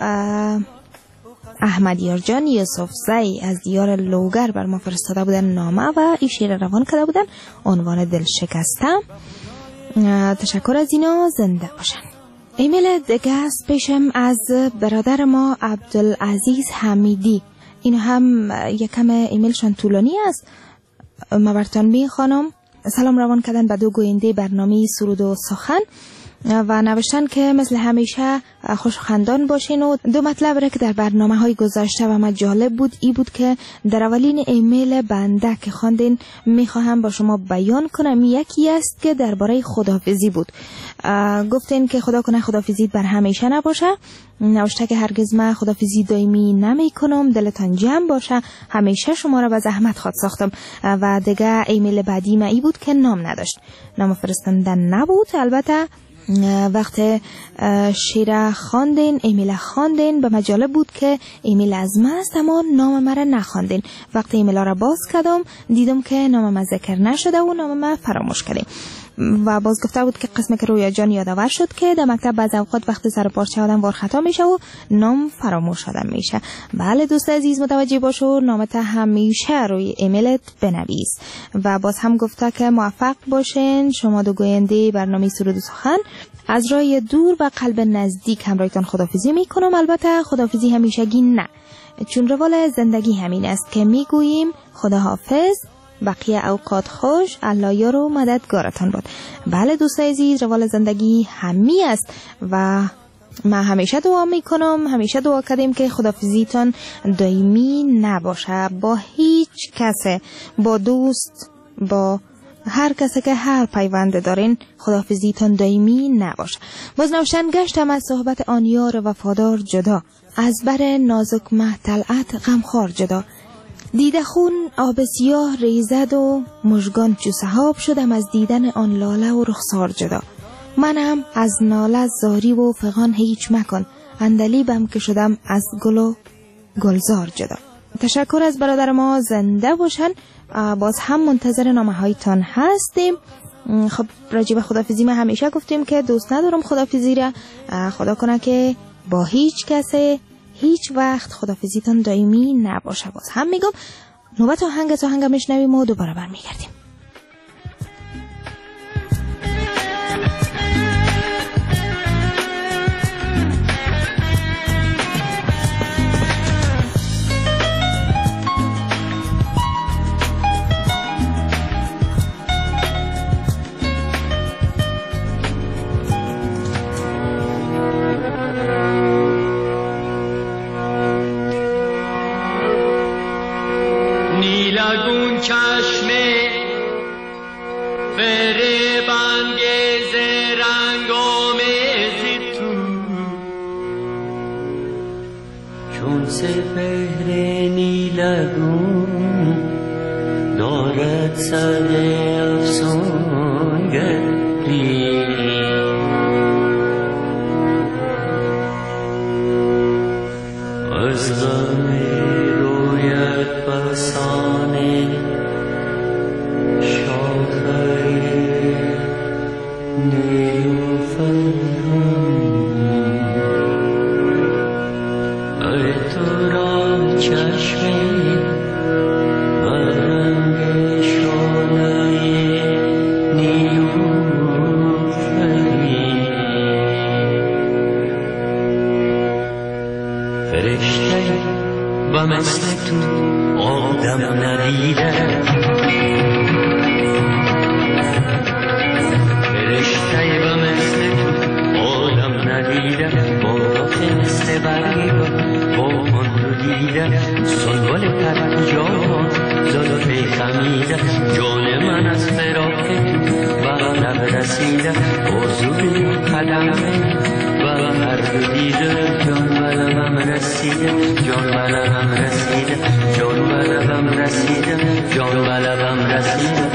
احمد یارجان یوسف زی از دیار لوگر بر ما فرستاده بودن نامه و این شعر روان کرده بودن، عنوان دل شکستم. تشکر از اینا، زنده باشن. ایمیل دیگه است پیشم از برادر ما عبدالعزیز حمیدی. این هم یکم ایمیلشان طولانی است، ما برتان می خانم. سلام روان کردن به دو گوینده برنامه سرود و سخن و نوشتن که مثل همیشه خوش خندان باشین. و دو مطلب را که در برنامه های گذشته و ما جالب بود ای بود که در اولین ایمیل بنده که خواندین میخواهم با شما بیان کنم. یکی است که درباره خداحافظی بود. گفتین که خدا کنه خداحافظی بر همیشه نباشه. نوشته که هرگز من خداحافظی دائمی نمی کنم، دلتان جمع باشه، همیشه شما را به زحمت خواد ساختم. و دیگه ایمیل بعدی ما ای بود که نام نداشت، نام فرستندن نبود. البته وقت شعر خواندین، ایمیل خواندین، به مجاله بود که ایمیل از من است اما نام مرا نخواندین. وقت ایمیل را باز کردم دیدم که نام من ذکر نشده و نام من فراموش کردیم. و باز گفته بود که قسم که رویا جان یادآور شد که در مکتب بعض اوقات وقت سر پارچه آدم وار خطا میشه و نام فراموش آدم میشه. بله دوست عزیز متوجه باشو، نامت همیشه روی ایمیلت بنویس. و باز هم گفته که موفق باشین شما دو گوینده برنامه سرود و سخن. از راه دور و قلب نزدیک همراهتان خداحافظی میکنم. البته خداحافظی همیشگی نه، چون روال زندگی همین است که میگوییم خداحافظ، بقیه اوقات خوش، الله یار و مددگارتان بود. بله دوست عزیز، روال زندگی همی است و من همیشه دعا میکنم، همیشه دعا کردیم که خداحافظیتان دائمی نباشه با هیچ کس، با دوست، با هر کسی که هر پیوند دارین خداحافظیتان دائمی نباشه. باز نوشتن گشتم از صحبت آن یار وفادار جدا، از بر نازک مه طلعت غمخوار جدا. دیده خون آب سیاه ریزد و مژگان چو سحاب، شدم از دیدن آن لاله و رخسار جدا. منم از ناله زاری و فغان هیچ مکن، اندلیبم که شدم از گل و گلزار جدا. تشکر از برادر ما، زنده باشن. باز هم منتظر نامه هایتان هستیم. خب راجع به خداحافظی ما همیشه گفتیم که دوست ندارم خداحافظی را، خدا کنه که با هیچ کسی هیچ وقت خداحافظیتان دائمی نباشه. باز هم میگم نوبت آهنگ تا آهنگ میشنویم و دوباره برمیگردیم. نیلگون چشم چون سپهر نیلگون دارد سر افسونگری از غم رویت بسانه شاخه نیوفرم ای تو را چشمی و رنگ شعله نیوفری فرشته و مثل تو آدم ندیده فرشته و مثل تو آدم ندیده با رخ مثل برگی با آن رو دیده سنبال پرجان زلف خمیده جان من از فراق تو و لب رسیده آرزوی قدمه و هر رو دیده جان و لبم رسیده جان و لبم رسیده جان و لبم رسیده جان و لبم رسیده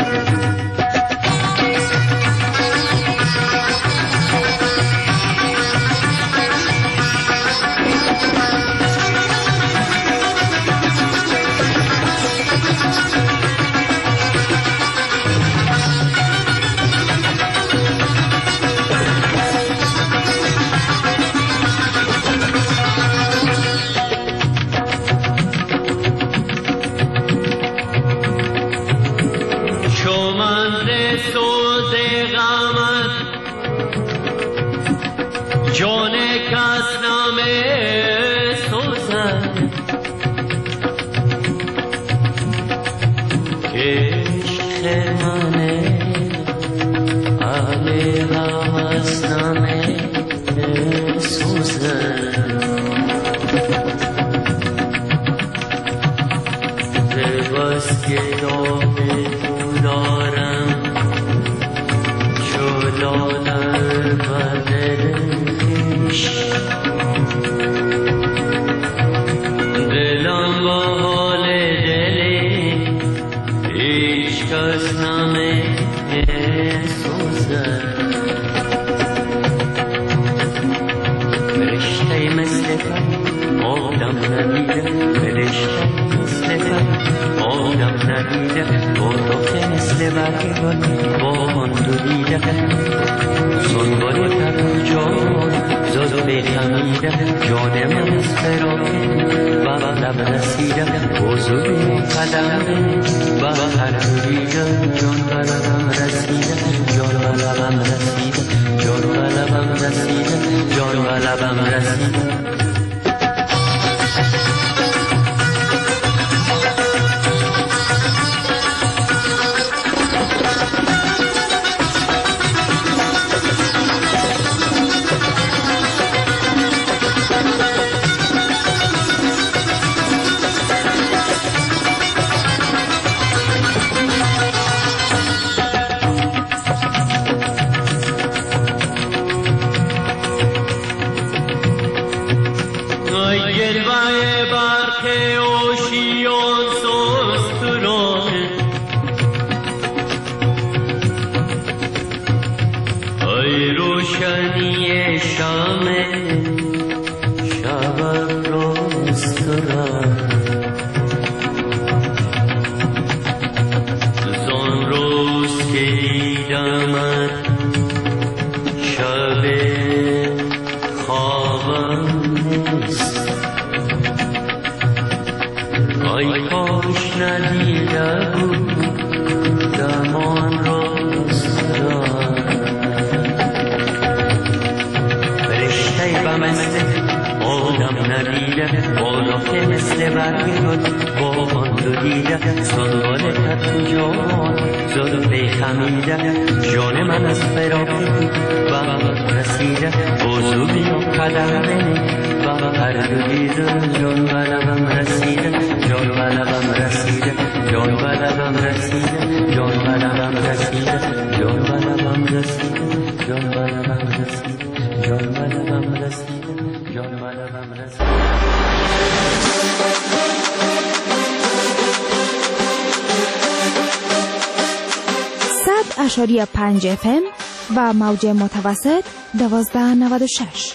صد اشاری پنج اف ام و موج متوسط دوازده نود و شش.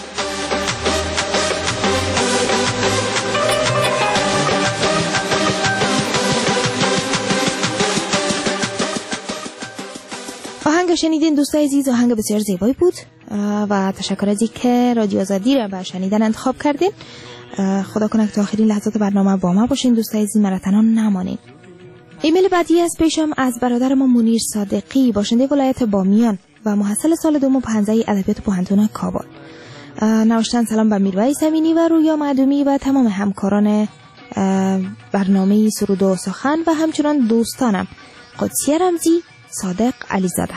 آهنگ شنیدین دوستای عزیز، آهنگ بسیار زیبایی بود و تشکر از اینکه رادیو آزادی را به شنیدن انتخاب کردین. خدا کنه که تا آخرین لحظات برنامه با ما باشین دوستای عزیز، مرا تنها نمانین. ایمیل بعدی از پیشم از برادر ما منیر صادقی، باشنده ولایت بامیان و محصل سال دوم په حوزه ادبیات پوهنتون کابل. نوشتن سلام به میرویس امینی و رویا معدومی و تمام همکاران برنامه سرود و سخن و همچنان دوستانم قدسی رمزی، صادق علیزاده.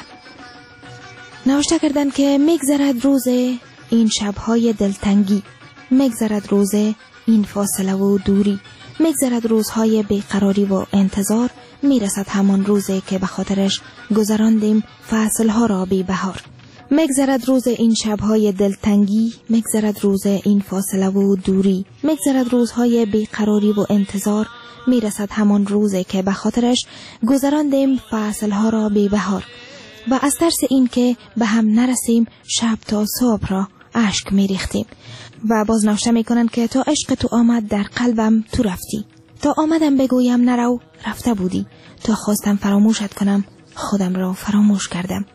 نوشته کردن که میگذرد روز این شبهای دلتنگی، میگذرد روز این فاصله و دوری، میگذرد روزهای بیقراری و انتظار، میرسد همان روزی که به خاطرش گذراندیم فصلها را بی بهار. میگذرد روز این شبهای دلتنگی، میگذرد روز این فاصله و دوری، میگذرد روزهای بیقراری و انتظار، میرسد همان روزی که به خاطرش گذراندیم فصلها را بی بهار. و از ترس این که به هم نرسیم شب تا صبح را اشک میریختیم. و باز نوشته میکنن که تا عشق تو آمد در قلبم تو رفتی، تا آمدم بگویم نرو رفته بودی، تا خواستم فراموشت کنم خودم را فراموش کردم.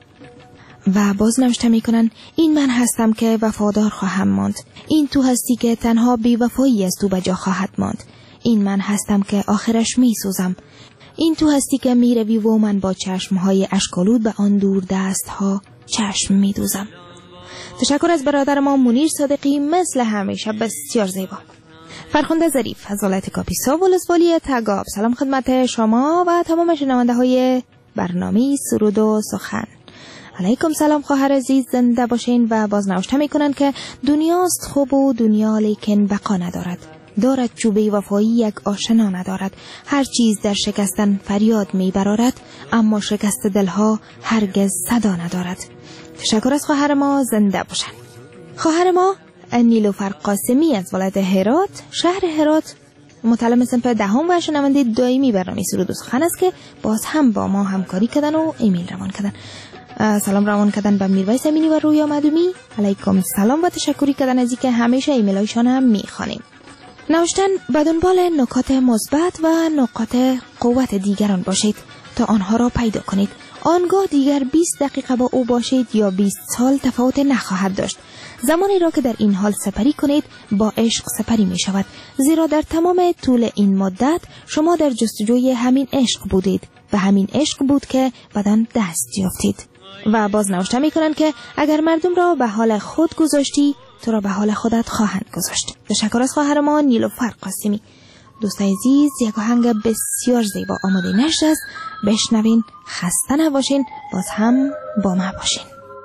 و باز نوشته میکنن این من هستم که وفادار خواهم ماند، این تو هستی که تنها بی وفایی از تو بجا خواهد ماند، این من هستم که آخرش میسوزم، این تو هستی که میروی و من با چشمهای اشکالود به آن دور دست ها چشم میدوزم. تشکر از برادر ما منیر صادقی، مثل همیشه بسیار زیبا. فرخنده ظریف از ولایت کاپیسا ولسوالی تگاب، سلام خدمت شما و تمام شنونده های برنامه سرود و سخن. علیکم سلام خواهر عزیز، زنده باشین. و باز نوشته میکنن که دنیاست خوب و دنیا لیکن بقا ندارد، دارد چوبه وفایی یک آشنا ندارد، هر چیز در شکستن فریاد میبرارد، اما شکست دلها هرگز صدا ندارد. تشکر از خواهر ما، زنده باشن. خواهر ما نیلوفر قاسمی از ولایت هرات، شهر هرات، متعلم صنف دهم و شنونده دائمی برنامه سرود و سخن است که باز هم با ما همکاری کردن و ایمیل روان کردن. سلام روان کردن به میرویس امینی و رویا معدومی، علیکم سلام و تشکری کردن از اینکه همیشه ایمیل هایشان هم میخوانیم. نوشتن به دنبال نکات مثبت و نقاط قوت دیگران باشید تا آنها را پیدا کنید. آنگاه دیگر بیست دقیقه با او باشید یا بیست سال تفاوت نخواهد داشت. زمانی را که در این حال سپری کنید با عشق سپری می شود، زیرا در تمام طول این مدت شما در جستجوی همین عشق بودید و همین عشق بود که بدان دست یافتید. و باز نوشته می کنند که اگر مردم را به حال خود گذاشتی تو را به حال خودت خواهند گذاشت. تشکر از خواهر ما نیلوفر قاسمی. دوستای عزیز، یک آهنگ بسیار زیبا آماده نشده است، بشنوین. خسته نباشین، باز هم با ما باشین.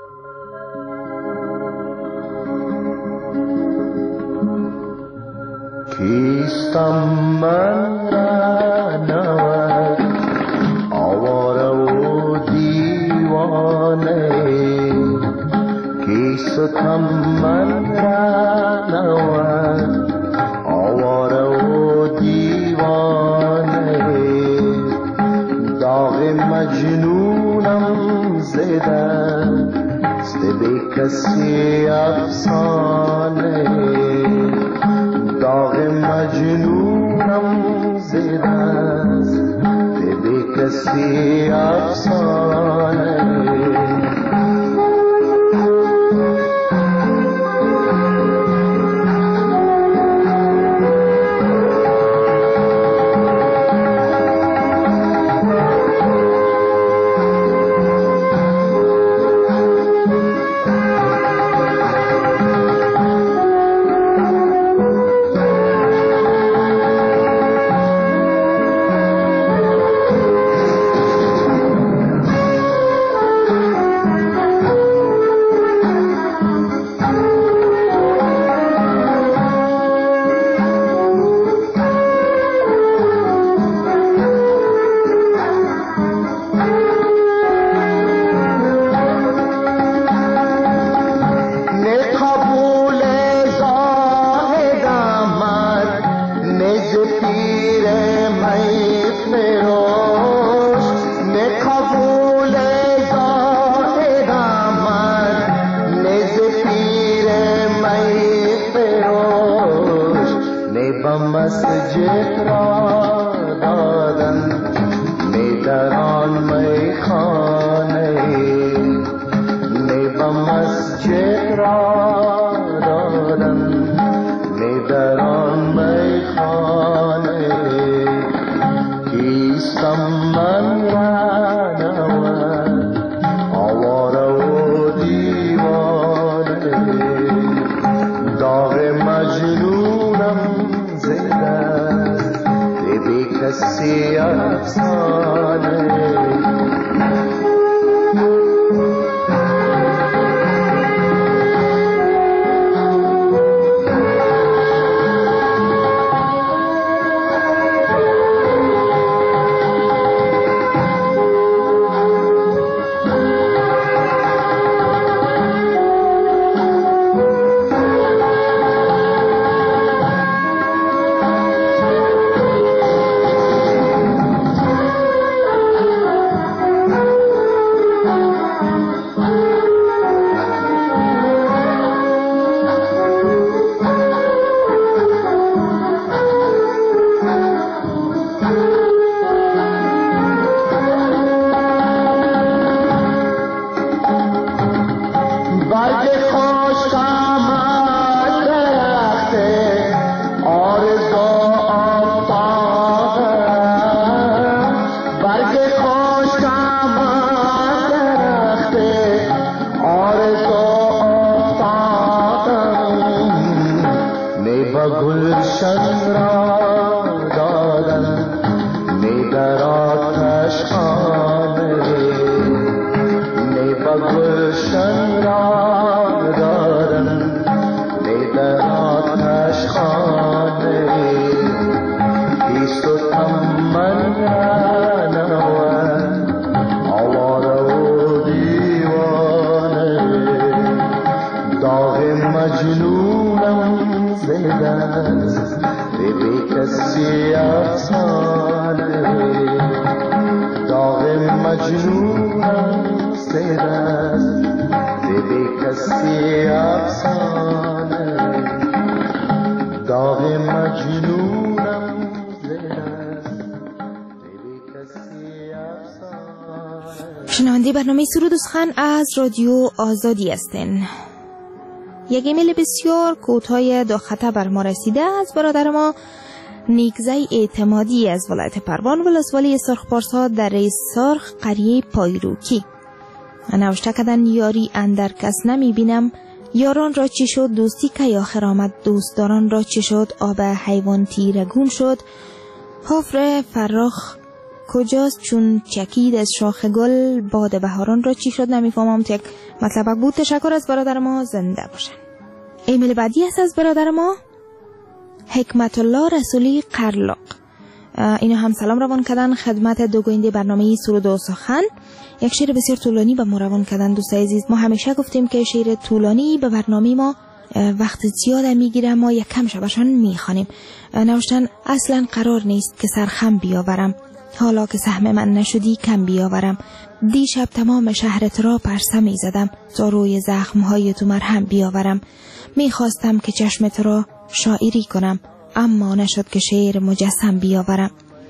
کیستم من رهنورد آواره و دیوانه، کیستم من رهنورد آواره و دیوانه، داغ مجنونم زده است به کسی افسانه، داغ مجنونم زده است به کسی افسانه. به مسجد را دادن می در آن میخانه می به مسجد را دادن می در آن میخانه کیستم من رانم آواره و دیوانه داغ مجنونم زده بی کسی افسانه شنونده برنامه سرود و سخن از رادیو آزادی هستین. یک ایمیل بسیار کوتاه دو خطه بر ما رسیده از برادر ما نیکزای اعتمادی از ولایت پروان ولسوالی سرخ پارسا در سرخ قریه پایروکی. نوشته کردن یاری اندر کس نمی بینم، یاران را چی شد دوستی که آخر آمد، دوستداران را چی شد آب حیوان تیرگون شد، حفر فراخ کجاست چون چکید از شاخ گل، باد بهاران را چی شد. نمیفهمم یک مطلب بود. تشکر از برادر ما، زنده باشن. ایمیل بعدی است از برادر ما حکمت الله رسولی قرلاق. اینا هم سلام روان کردن خدمت دو گوینده برنامه سرود و سخن. یک شعر بسیار طولانی به ما روان کردن. دوستای عزیز، ما همیشه گفتیم که شعر طولانی به برنامه ما وقت زیاد میگیره، ما یک کم شبشان میخوانیم. نوشتن اصلا قرار نیست که سرخم بیاورم، حالا که سهم من نشدی کم بیاورم. دیشب تمام شهرت را پرسه می زدم، تا روی زخمهای تو مرهم بیاورم. میخواستم که چشمت را شاعری کنم، اما نشد که شعر مجسم بیاورم.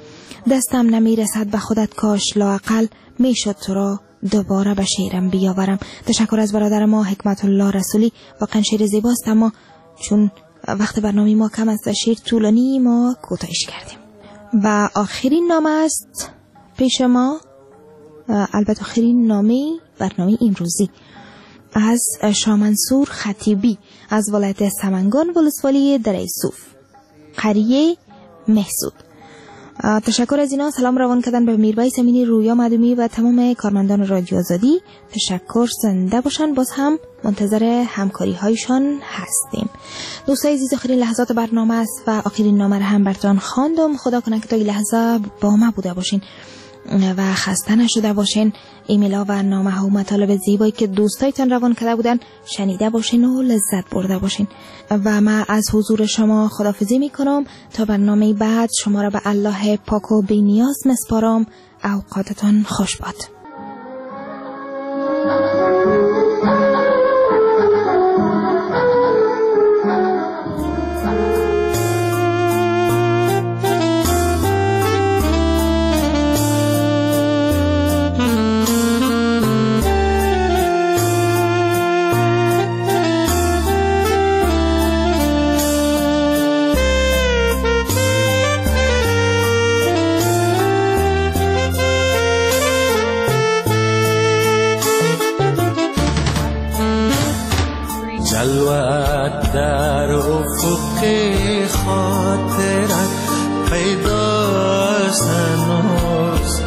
دستم نمیرسد به خودت کاش لااقل، میشد تو را دوباره به شعرم بیاورم. تشکر از برادر ما حکمت الله رسولی. واقعا شعر زیباست، اما چون وقت برنامه ما کم است شعر طولانی ما کوتاهش کردیم. و آخرین نامه است پیش ما، البته آخرین نامه برنامه امروزی، از شامنصور خطیبی از ولایت سمنگان ولسوالی دره صوف قریه محسود. تشکر از اینا. سلام روان کردن به میربای سمینی، رویا مدومی و تمام کارمندان رادیو آزادی. تشکر، زنده باشن. باز هم منتظر همکاری هایشان هستیم. دوستای عزیز، آخرین لحظات برنامه است و آخرین نامه هم براتون خواندم. خدا کنه که تا این لحظه با ما بوده باشین و خسته نشده باشین. ایمیل ها و نامه ها و مطالب زیبایی که دوستایتان روان کرده بودن شنیده باشین و لذت برده باشین. و من از حضور شما خداحافظی میکنم تا برنامه بعد. شما را به الله پاک و بی نیاز مسپارم. اوقاتتان خوش باد. خاطرت پیداست هنوز،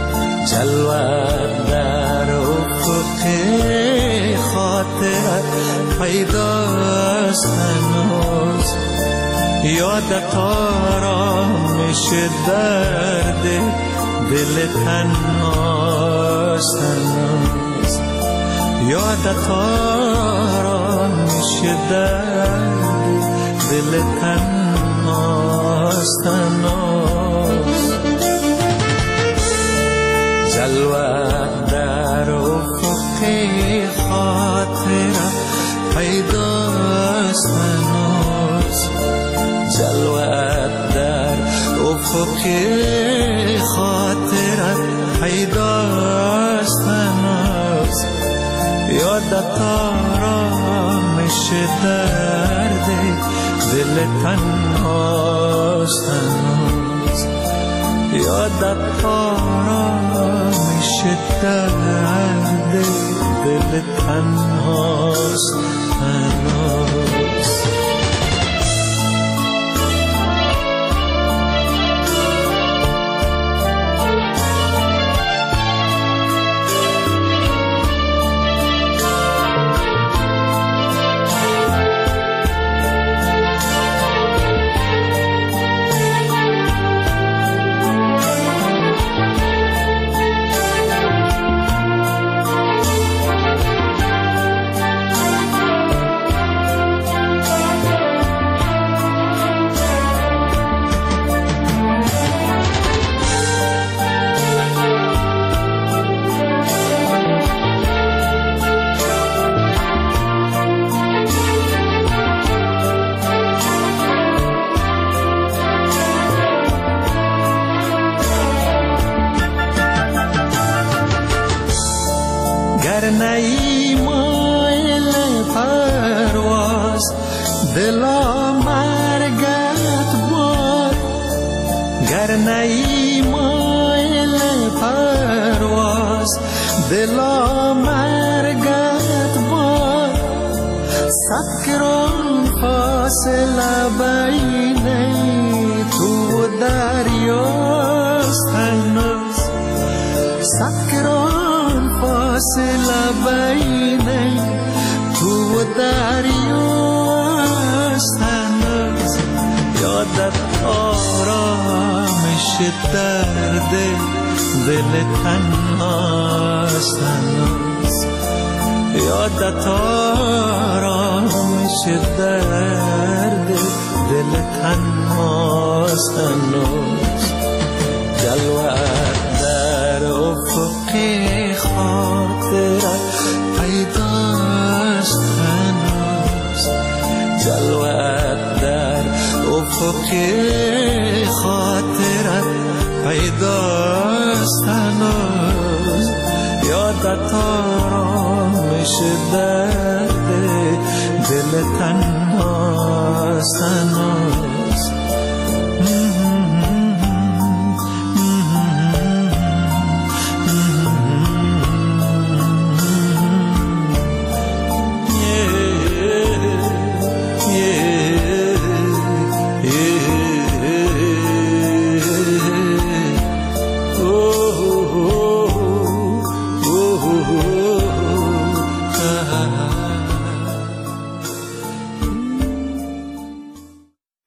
جلوت در افق خاطرت پیداست هنوز. یادت آرامش درد دل تنهاست هنوز، یادت آرامش درد دل تنهاست هنوز. جلوت در افق خاطرت پیداست هنوز، جلوت در افق خاطرت پیداست هنوز. یادت آرامش درد دل تنهاست هنوز، یادت آرامش درد دل تنهاست هنوز. نئی مایل پرواز دلا مرگت باد، گر نئی مایل پرواز دلا مرگت باد. سکران فاصله بین تو و دریاست هنوز، سکران فاصله بین تو و دریاست هنوز. یادت آرامش درد دل تنهاست هنوز، یادت آرامش درد دل تنهاست هنوز. جلوت در افق خاطرت پیداست هنوز، جلوت در افق خاطرت پیداست هنوز. یادت آرامش در